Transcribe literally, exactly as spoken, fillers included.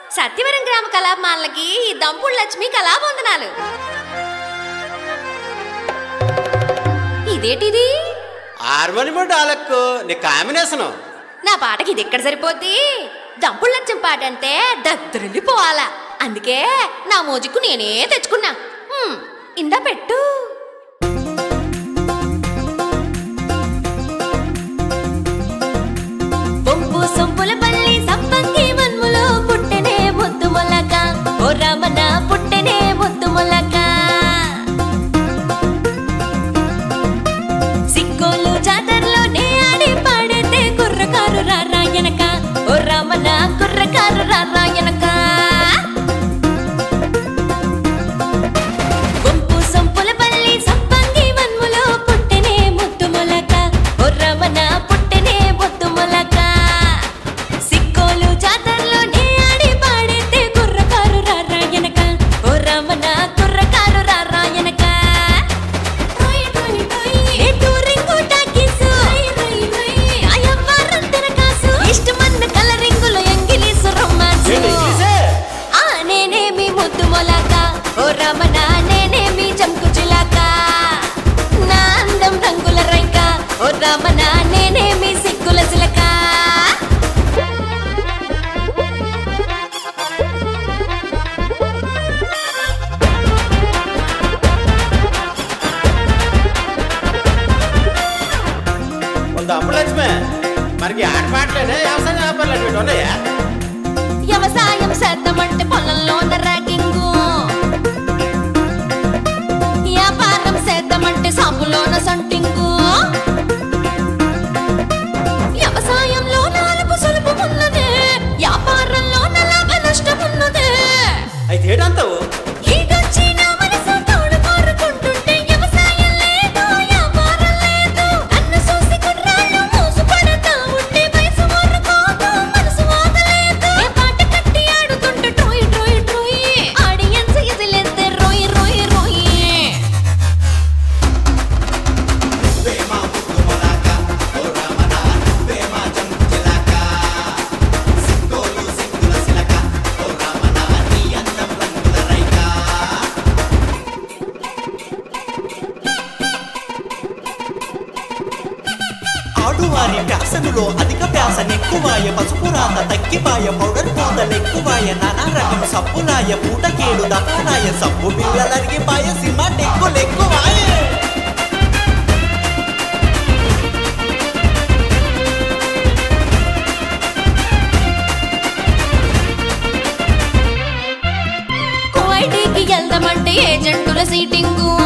సత్యవరం గ్రామ కళామాలకి దంపుడు లక్ష్మి కళాబంధనాలు. ఇదేటిది? హార్మోనియం డాలక్కు నీ కాంబినేషను. నా పాటకి ఇది ఎక్కడ సరిపోద్ది? దంపుడు లక్ష్మి పాట అంటే దద్దరిల్లిపోవాలా. అందుకే నా మోజుకు నేనే తెచ్చుకున్నా. ఇందా పెట్టు. పొంపు సొంపుల పల్లి సంపంగి మన్ములో పుట్టెనే ముద్దు మొలక, ఓ రమణ పుట్టెనే ముద్దు మొలక. సిక్కోలు జాతరలో నే ఆడి పాడితే కుర్రకారు రారాయనక, ఓ రమణ కుర్రకారు రారాయనక. పొంపు సొంపుల పల్లి సంపంగి మన్ములో పుట్టెనే ముద్దు మొలక, ఓ రమణ పుట్టెనే ముద్దు మొలక. సిక్కోలు జాతరలో నే ఆడి పాడితే కుర్రకారు రారాయనక, ఓ రమణ కుర్రకారు రారాయనక. ఇష్టమన్న కలరింగులో ఎంగిలీసు రొమాన్సు. ఆ నేనేమి ముద్దు మొలక, ఓ రమణ నేనేమి జంకు చిలక. నా అందం రంగుల రైక, ఓ రమణ నేనేమి సిగ్గుల చిలక. దంపుడు లక్ష్మి మనకి ఆట పాటలేనే వ్యవసాయ వ్యాపారాలు అటువంటి ఉన్నాయా? వ్యవసాయం చేద్దామంటే పొలంలోన ర్యాగింగు, వ్యాపారం చేద్దామంటే సాపులోన సంటింగు. వ్యవసాయంలో నాలుగు సులుపు ఉన్నదే, వ్యాపారంలో లాభ నష్టం ఉన్నదే. అయితే ఏంటంటావు? ఈడొచ్చి నా మనసు తోడు కోరుకుంటుంటే వ్యవసాయం లేదు, వ్యాపారం లేదు. నన్ను చూసి కుర్రాళ్ళు మోసపడతా ఉంటే వయసు ఊరుకోదు, మనసు వదలేదు. ఏ పాట కట్టి ఆడుతుంటే ట్రోయ్ ట్రోయ్ ట్రోయ్, ఆడియన్స్ ఎదిలేస్తే రోయ్ రోయ్ రోయ్. ఆడువారి ప్యాసనులో అధిక ప్యాసనెక్కువాయ, పసుపు రాత తగ్గిపాయ, పౌడర్ పూతలెక్కువాయ, నానా రకం సబ్బులాయ, పూటకేడు దపాలాయ, సబ్బు బిళ్ళలరిగిపాయ, సిమెంట్ ఎక్కులెక్కువాయ. కువైటీకి వెళ్దామంటే ఏజెంటుల సీటింగు,